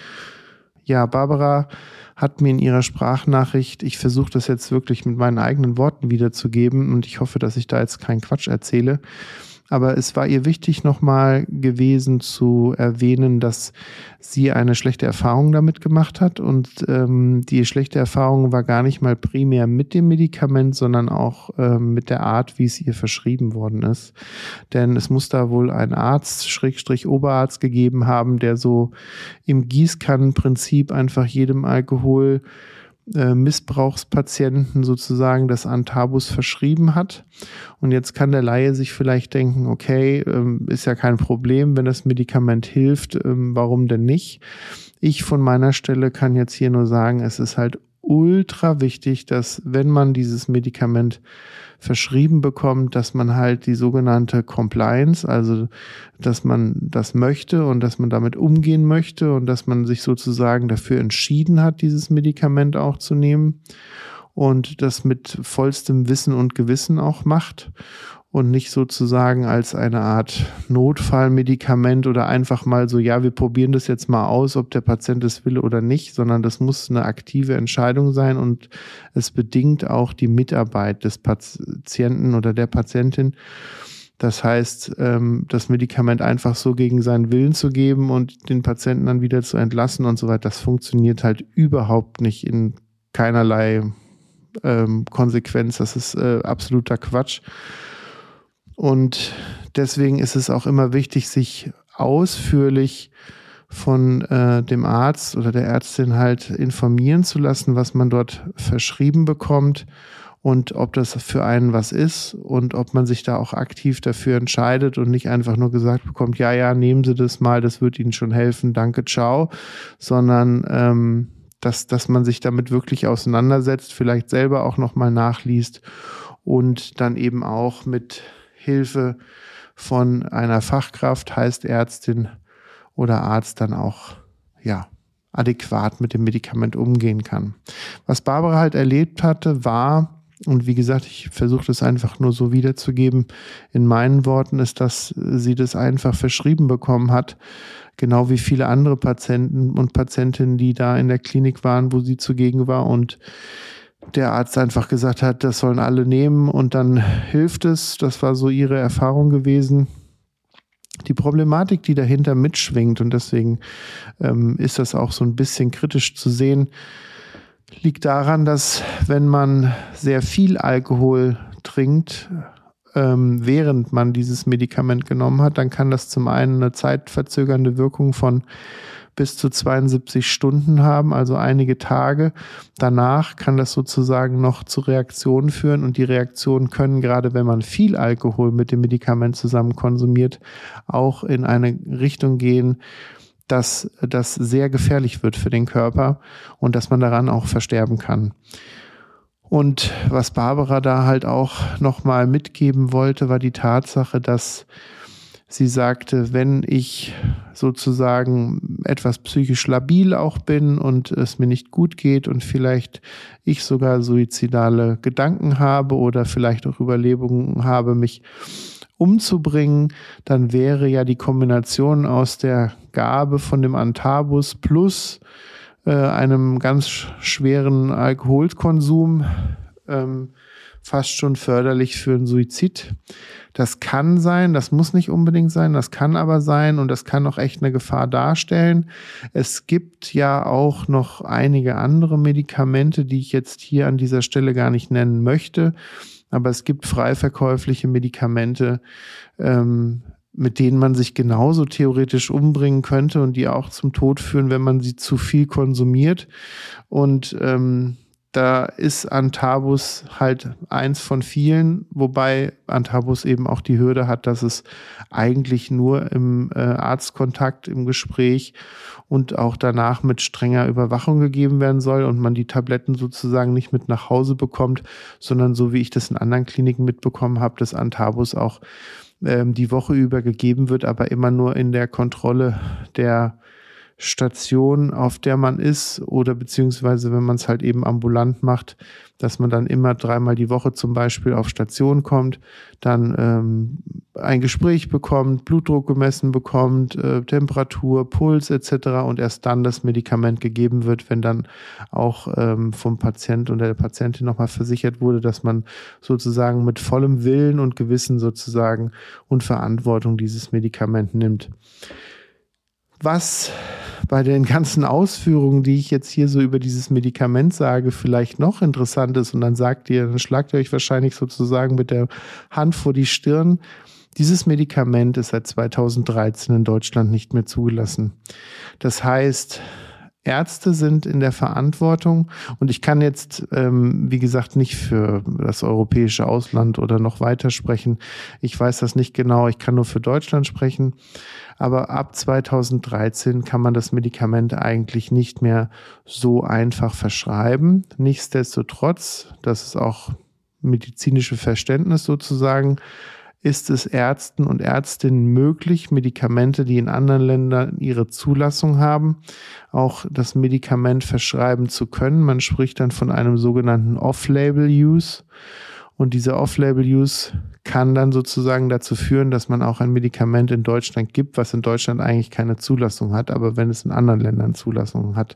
Ja, Barbara hat mir in ihrer Sprachnachricht, ich versuche das jetzt wirklich mit meinen eigenen Worten wiederzugeben und ich hoffe, dass ich da jetzt keinen Quatsch erzähle, aber es war ihr wichtig nochmal gewesen zu erwähnen, dass sie eine schlechte Erfahrung damit gemacht hat und ähm, die schlechte Erfahrung war gar nicht mal primär mit dem Medikament, sondern auch ähm, mit der Art, wie es ihr verschrieben worden ist. Denn es muss da wohl einen Arzt, Schrägstrich Oberarzt gegeben haben, der so im Gießkannenprinzip einfach jedem Alkohol Missbrauchspatienten sozusagen das Antabus verschrieben hat. Und jetzt kann der Laie sich vielleicht denken, okay, ist ja kein Problem, wenn das Medikament hilft, warum denn nicht? Ich von meiner Stelle kann jetzt hier nur sagen, es ist halt ultra wichtig, dass wenn man dieses Medikament verschrieben bekommt, dass man halt die sogenannte Compliance, also dass man das möchte und dass man damit umgehen möchte und dass man sich sozusagen dafür entschieden hat, dieses Medikament auch zu nehmen und das mit vollstem Wissen und Gewissen auch macht und nicht sozusagen als eine Art Notfallmedikament oder einfach mal so, ja, wir probieren das jetzt mal aus, ob der Patient es will oder nicht, sondern das muss eine aktive Entscheidung sein und es bedingt auch die Mitarbeit des Patienten oder der Patientin. Das heißt, das Medikament einfach so gegen seinen Willen zu geben und den Patienten dann wieder zu entlassen und so weiter, das funktioniert halt überhaupt nicht in keinerlei ähm, Konsequenz. Das ist äh, absoluter Quatsch. Und deswegen ist es auch immer wichtig, sich ausführlich von äh, dem Arzt oder der Ärztin halt informieren zu lassen, was man dort verschrieben bekommt und ob das für einen was ist und ob man sich da auch aktiv dafür entscheidet und nicht einfach nur gesagt bekommt, ja, ja, nehmen Sie das mal, das wird Ihnen schon helfen, danke, ciao, sondern ähm, dass, dass man sich damit wirklich auseinandersetzt, vielleicht selber auch nochmal nachliest und dann eben auch mit Hilfe von einer Fachkraft, heißt Ärztin oder Arzt, dann auch ja adäquat mit dem Medikament umgehen kann. Was Barbara halt erlebt hatte, war, und wie gesagt, ich versuche das einfach nur so wiederzugeben, in meinen Worten ist, dass sie das einfach verschrieben bekommen hat, genau wie viele andere Patienten und Patientinnen, die da in der Klinik waren, wo sie zugegen war und der Arzt einfach gesagt hat, das sollen alle nehmen und dann hilft es. Das war so ihre Erfahrung gewesen. Die Problematik, die dahinter mitschwingt und deswegen ähm, ist das auch so ein bisschen kritisch zu sehen, liegt daran, dass wenn man sehr viel Alkohol trinkt, ähm, während man dieses Medikament genommen hat, dann kann das zum einen eine zeitverzögernde Wirkung von bis zu zweiundsiebzig Stunden haben, also einige Tage. Danach kann das sozusagen noch zu Reaktionen führen und die Reaktionen können, gerade wenn man viel Alkohol mit dem Medikament zusammen konsumiert, auch in eine Richtung gehen, dass das sehr gefährlich wird für den Körper und dass man daran auch versterben kann. Und was Barbara da halt auch nochmal mitgeben wollte, war die Tatsache, dass sie sagte, wenn ich sozusagen etwas psychisch labil auch bin und es mir nicht gut geht und vielleicht ich sogar suizidale Gedanken habe oder vielleicht auch Überlegungen habe, mich umzubringen, dann wäre ja die Kombination aus der Gabe von dem Antabus plus äh, einem ganz schweren Alkoholkonsum ähm, fast schon förderlich für einen Suizid. Das kann sein, das muss nicht unbedingt sein, das kann aber sein und das kann auch echt eine Gefahr darstellen. Es gibt ja auch noch einige andere Medikamente, die ich jetzt hier an dieser Stelle gar nicht nennen möchte, aber es gibt frei verkäufliche Medikamente, ähm, mit denen man sich genauso theoretisch umbringen könnte und die auch zum Tod führen, wenn man sie zu viel konsumiert. Und ähm, da ist Antabus halt eins von vielen, wobei Antabus eben auch die Hürde hat, dass es eigentlich nur im äh, Arztkontakt, im Gespräch und auch danach mit strenger Überwachung gegeben werden soll und man die Tabletten sozusagen nicht mit nach Hause bekommt, sondern so wie ich das in anderen Kliniken mitbekommen habe, dass Antabus auch ähm, die Woche über gegeben wird, aber immer nur in der Kontrolle der Station, auf der man ist, oder beziehungsweise wenn man es halt eben ambulant macht, dass man dann immer dreimal die Woche zum Beispiel auf Station kommt, dann ähm, ein Gespräch bekommt, Blutdruck gemessen bekommt, äh, Temperatur, Puls et cetera und erst dann das Medikament gegeben wird, wenn dann auch ähm, vom Patient und der Patientin nochmal versichert wurde, dass man sozusagen mit vollem Willen und Gewissen sozusagen und Verantwortung dieses Medikament nimmt. Was bei den ganzen Ausführungen, die ich jetzt hier so über dieses Medikament sage, vielleicht noch interessant ist, und dann sagt ihr, dann schlagt ihr euch wahrscheinlich sozusagen mit der Hand vor die Stirn. Dieses Medikament ist seit zweitausenddreizehn in Deutschland nicht mehr zugelassen. Das heißt, Ärzte sind in der Verantwortung und ich kann jetzt, ähm, wie gesagt, nicht für das europäische Ausland oder noch weiter sprechen. Ich weiß das nicht genau, ich kann nur für Deutschland sprechen. Aber ab zweitausenddreizehn kann man das Medikament eigentlich nicht mehr so einfach verschreiben. Nichtsdestotrotz, das ist auch medizinische Verständnis sozusagen, ist es Ärzten und Ärztinnen möglich, Medikamente, die in anderen Ländern ihre Zulassung haben, auch das Medikament verschreiben zu können. Man spricht dann von einem sogenannten Off-Label-Use. Und dieser Off-Label-Use kann dann sozusagen dazu führen, dass man auch ein Medikament in Deutschland gibt, was in Deutschland eigentlich keine Zulassung hat, aber wenn es in anderen Ländern Zulassung hat.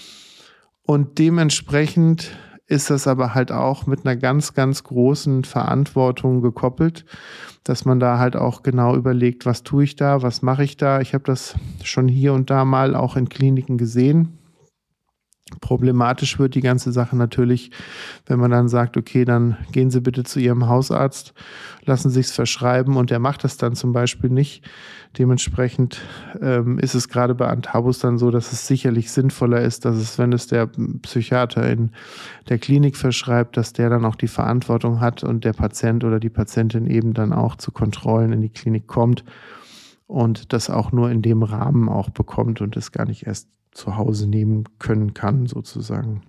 Und dementsprechend ist das aber halt auch mit einer ganz, ganz großen Verantwortung gekoppelt, dass man da halt auch genau überlegt, was tue ich da, was mache ich da. Ich habe das schon hier und da mal auch in Kliniken gesehen. Problematisch wird die ganze Sache natürlich, wenn man dann sagt, okay, dann gehen Sie bitte zu Ihrem Hausarzt, lassen Sie es verschreiben und der macht das dann zum Beispiel nicht. Dementsprechend ähm, ist es gerade bei Antabus dann so, dass es sicherlich sinnvoller ist, dass es, wenn es der Psychiater in der Klinik verschreibt, dass der dann auch die Verantwortung hat und der Patient oder die Patientin eben dann auch zu Kontrollen in die Klinik kommt und das auch nur in dem Rahmen auch bekommt und es gar nicht erst zu Hause nehmen können kann, sozusagen.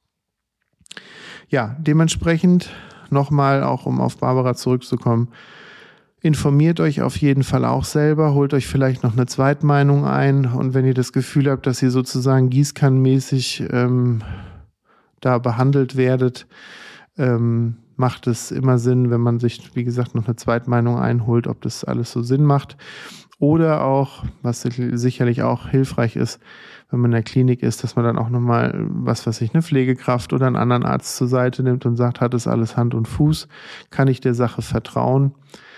Ja, dementsprechend nochmal, auch um auf Barbara zurückzukommen, informiert euch auf jeden Fall auch selber, holt euch vielleicht noch eine Zweitmeinung ein und wenn ihr das Gefühl habt, dass ihr sozusagen gießkannenmäßig ähm, da behandelt werdet, ähm, macht es immer Sinn, wenn man sich, wie gesagt, noch eine Zweitmeinung einholt, ob das alles so Sinn macht. Oder auch, was sicherlich auch hilfreich ist, wenn man in der Klinik ist, dass man dann auch nochmal, was weiß ich, eine Pflegekraft oder einen anderen Arzt zur Seite nimmt und sagt, hat es alles Hand und Fuß? Kann ich der Sache vertrauen?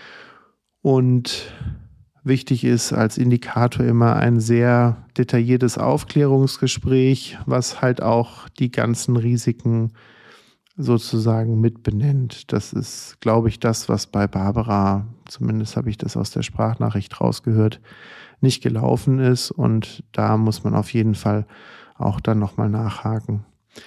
Und wichtig ist als Indikator immer ein sehr detailliertes Aufklärungsgespräch, was halt auch die ganzen Risiken sozusagen mit benennt. Das ist, glaube ich, das, was bei Barbara, zumindest habe ich das aus der Sprachnachricht rausgehört, nicht gelaufen ist und da muss man auf jeden Fall auch dann nochmal nachhaken.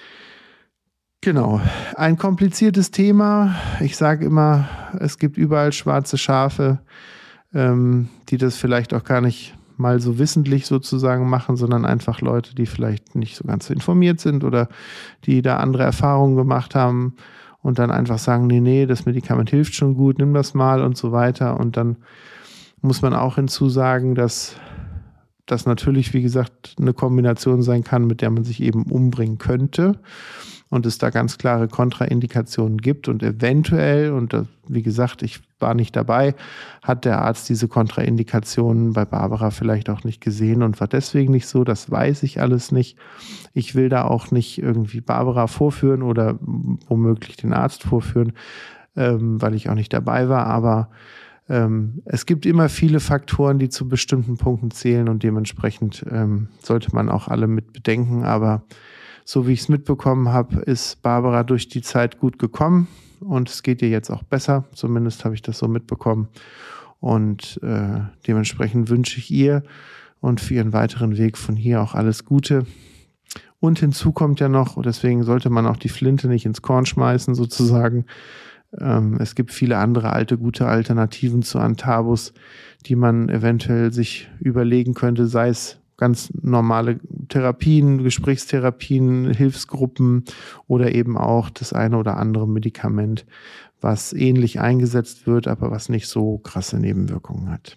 Genau, ein kompliziertes Thema. Ich sage immer, es gibt überall schwarze Schafe, ähm, die das vielleicht auch gar nicht mal so wissentlich sozusagen machen, sondern einfach Leute, die vielleicht nicht so ganz informiert sind oder die da andere Erfahrungen gemacht haben und dann einfach sagen, nee, nee, das Medikament hilft schon gut, nimm das mal und so weiter. Und dann muss man auch hinzusagen, dass das natürlich, wie gesagt, eine Kombination sein kann, mit der man sich eben umbringen könnte und es da ganz klare Kontraindikationen gibt und eventuell, und wie gesagt, ich war nicht dabei, hat der Arzt diese Kontraindikationen bei Barbara vielleicht auch nicht gesehen und war deswegen nicht so, das weiß ich alles nicht. Ich will da auch nicht irgendwie Barbara vorführen oder womöglich den Arzt vorführen, ähm, weil ich auch nicht dabei war, aber ähm, es gibt immer viele Faktoren, die zu bestimmten Punkten zählen und dementsprechend ähm, sollte man auch alle mit bedenken, aber so wie ich es mitbekommen habe, ist Barbara durch die Zeit gut gekommen und es geht ihr jetzt auch besser. Zumindest habe ich das so mitbekommen. Und äh, dementsprechend wünsche ich ihr und für ihren weiteren Weg von hier auch alles Gute. Und hinzu kommt ja noch, deswegen sollte man auch die Flinte nicht ins Korn schmeißen sozusagen. Ähm, es gibt viele andere alte, gute Alternativen zu Antabus, die man eventuell sich überlegen könnte, sei es ganz normale Therapien, Gesprächstherapien, Hilfsgruppen oder eben auch das eine oder andere Medikament, was ähnlich eingesetzt wird, aber was nicht so krasse Nebenwirkungen hat.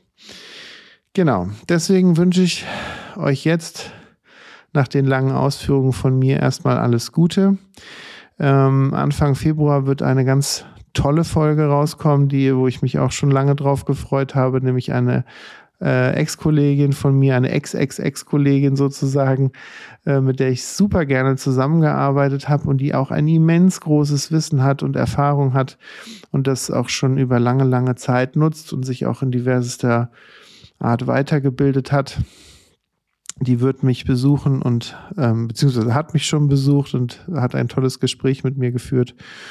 Genau, deswegen wünsche ich euch jetzt nach den langen Ausführungen von mir erstmal alles Gute. Ähm, Anfang Februar wird eine ganz tolle Folge rauskommen, die, wo ich mich auch schon lange drauf gefreut habe, nämlich eine äh, Ex-Kollegin von mir, eine Ex-Ex-Ex-Kollegin sozusagen, äh, mit der ich super gerne zusammengearbeitet habe und die auch ein immens großes Wissen hat und Erfahrung hat und das auch schon über lange, lange Zeit nutzt und sich auch in diversester Art weitergebildet hat. Die wird mich besuchen und ähm, beziehungsweise hat mich schon besucht und hat ein tolles Gespräch mit mir geführt.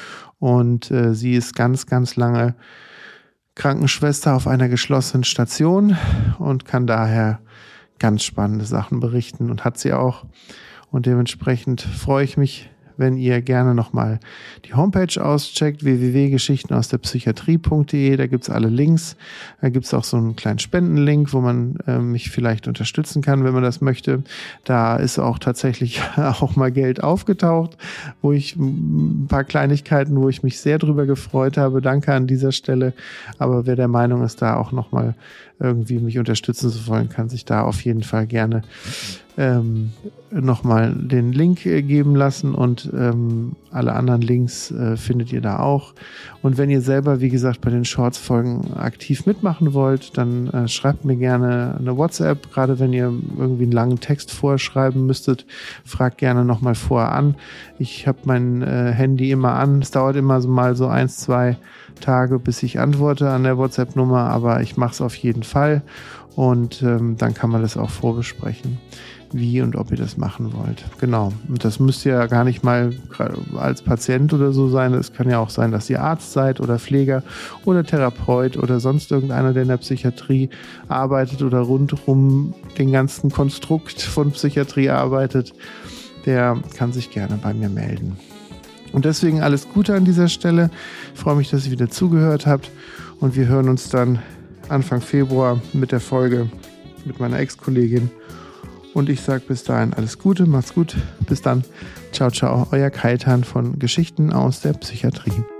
Und äh, sie ist ganz, ganz lange Krankenschwester auf einer geschlossenen Station und kann daher ganz spannende Sachen berichten und hat sie auch. Und dementsprechend freue ich mich, wenn ihr gerne nochmal die Homepage auscheckt, w w w punkt geschichten aus der psychiatrie punkt d e. Da gibt's alle Links. Da gibt's auch so einen kleinen Spendenlink, wo man äh, mich vielleicht unterstützen kann, wenn man das möchte. Da ist auch tatsächlich auch mal Geld aufgetaucht, wo ich ein paar Kleinigkeiten, wo ich mich sehr drüber gefreut habe. Danke an dieser Stelle. Aber wer der Meinung ist, da auch nochmal irgendwie mich unterstützen zu wollen, kann sich da auf jeden Fall gerne ähm, nochmal den Link äh, geben lassen und ähm, alle anderen Links äh, findet ihr da auch. Und wenn ihr selber, wie gesagt, bei den Shorts-Folgen aktiv mitmachen wollt, dann äh, schreibt mir gerne eine WhatsApp, gerade wenn ihr irgendwie einen langen Text vorschreiben müsstet, fragt gerne nochmal vorher an. Ich habe mein äh, Handy immer an, es dauert immer so mal so eins, zwei Tage, bis ich antworte an der WhatsApp-Nummer, aber ich mache es auf jeden Fall und ähm, dann kann man das auch vorbesprechen, wie und ob ihr das machen wollt. Genau, und das müsst ihr ja gar nicht mal als Patient oder so sein, es kann ja auch sein, dass ihr Arzt seid oder Pfleger oder Therapeut oder sonst irgendeiner, der in der Psychiatrie arbeitet oder rundum den ganzen Konstrukt von Psychiatrie arbeitet, der kann sich gerne bei mir melden. Und deswegen alles Gute an dieser Stelle. Ich freue mich, dass ihr wieder zugehört habt. Und wir hören uns dann Anfang Februar mit der Folge mit meiner Ex-Kollegin. Und ich sage bis dahin alles Gute, macht's gut. Bis dann. Ciao, ciao. Euer Kaitan von Geschichten aus der Psychiatrie.